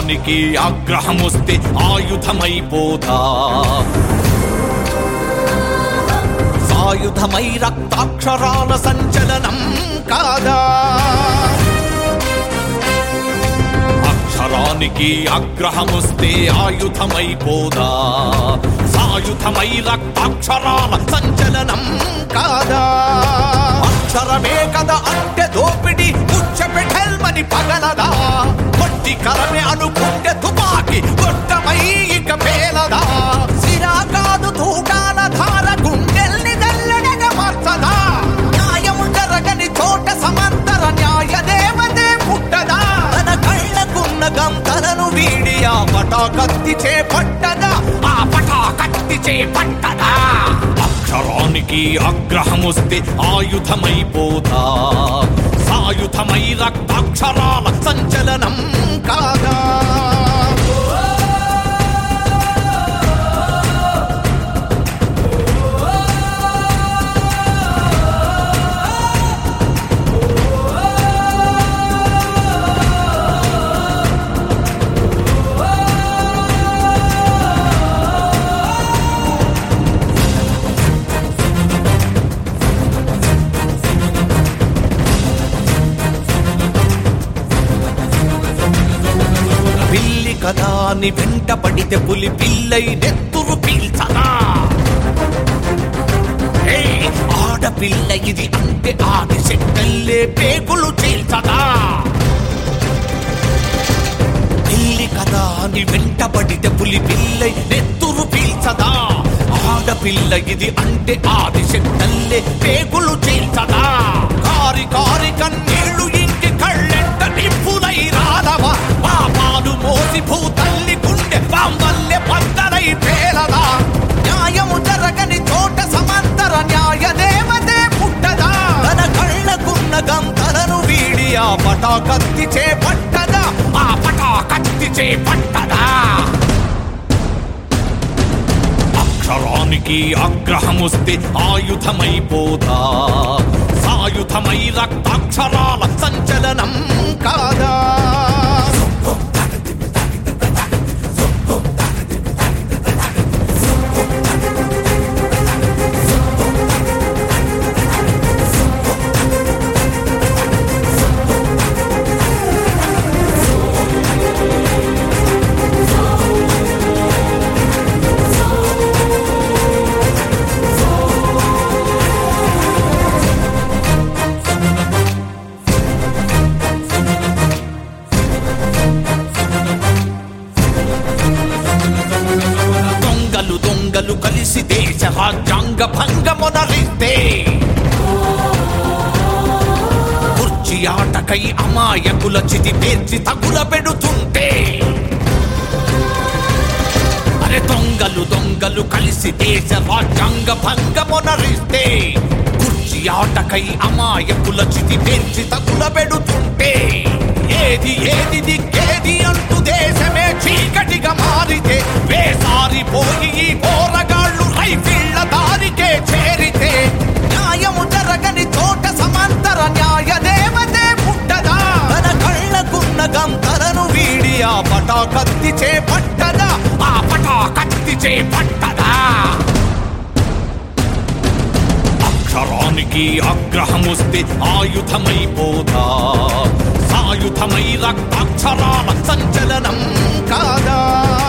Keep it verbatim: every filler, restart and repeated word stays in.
అక్షరానికి ఆగ్రహమొస్తే ఆయుధమైపోతా సాయుధమై రక్తాక్షరాల సంచలనం కాదా అక్షరానికి ఆగ్రహమొస్తే ఆయుధమైపోదా సాయుధమై రక్తాక్షరాల సంచలనం కాదా అక్షరమే కదా అంటే దోపిడి కూర్చోపెట్టెల్మని పగలదా కొట్టి కరమే అనుకుంటే తుపాకి గొట్టమై ఇక పేలదా సిరా కాదు తూటాల ధార గుండెల్ని దల్లడగా మార్చదా న్యాయము జరగని చోట సమంతర న్యాయ దేవతే పుట్టదా తన కళ్ళకున్న గంతలను వీడి ఆ పటా కత్తి చేపట్టదా ఆ పటా కత్తి చేపట్టదా అక్షరానికి ఆగ్రహమొస్తే ఆయుధమైపోతా సాయుధమై రక్తాక్షరాల సంచలనం కాదా కదాని వెంట పడితే పులి పిల్లై నెత్తురు పీల్చదా ఆడపిల్ల ఇది అంటే ఆది చెట్టల్లే పేగులు చీల్చదా పిల్లి కదాని వెంట పడితే పులి పిల్లై నెత్తురు పీల్చదా ఆడపిల్ల ఇది అంటే ఆది చెట్టల్లే పేగులు చీల్చదా కారి కారి కన్నీళ్లు ఇంటి కళ్ళెంట నిప్పులై రాదవా పాపాలు మోసి భూతల్లి గుండె బాంబల్లె పద్దలై పేలదా న్యాయము జరగని చోట సమంతర న్యాయ దేవతే పుట్టదా తన కళ్ళకున్న గంతలను వీడి ఆ పటా కత్తి చేపట్టదా ఆ పటా కత్తి చేపట్టదా అక్షరానికి ఆగ్రహమొస్తే ఆయుధమైపోతా సాయుధమై రక్తాక్షరాల సంచలనం కాదా కలిసి దేశ రాజ్యాంగ భంగమునరిస్తే కుర్చీ ఆటకై అమాయకుల చితి పేర్చి తగుల పెడుతుంటే అరే దొంగలు దొంగలు కలిసి దేశ రాజ్యాంగ భంగమునరిస్తే కుర్చీ ఆటకై అమాయకుల చితి పేర్చి తగుల పెడుతుంటే ఏది ఏది దిక్కేది అంటూ దేశమే చీకటిగా మారితే వేసారిపోయి ఈ పోరగాళ్ళు రైఫిళ్ల దారికే చేరితే న్యాయము జరగని చోట సమంతర న్యాయ దేవతే పుట్టదా తన కళ్ళకున్న గంతలను వీడి ఆ పటా కత్తి చేపట్టదా ఆ పటా కత్తి చేపట్టదా అక్షరానికి ఆగ్రహమొస్తే ఆయుధమైపోతా సాయుధమై రక్తాక్షరాల సంచలనం కాదా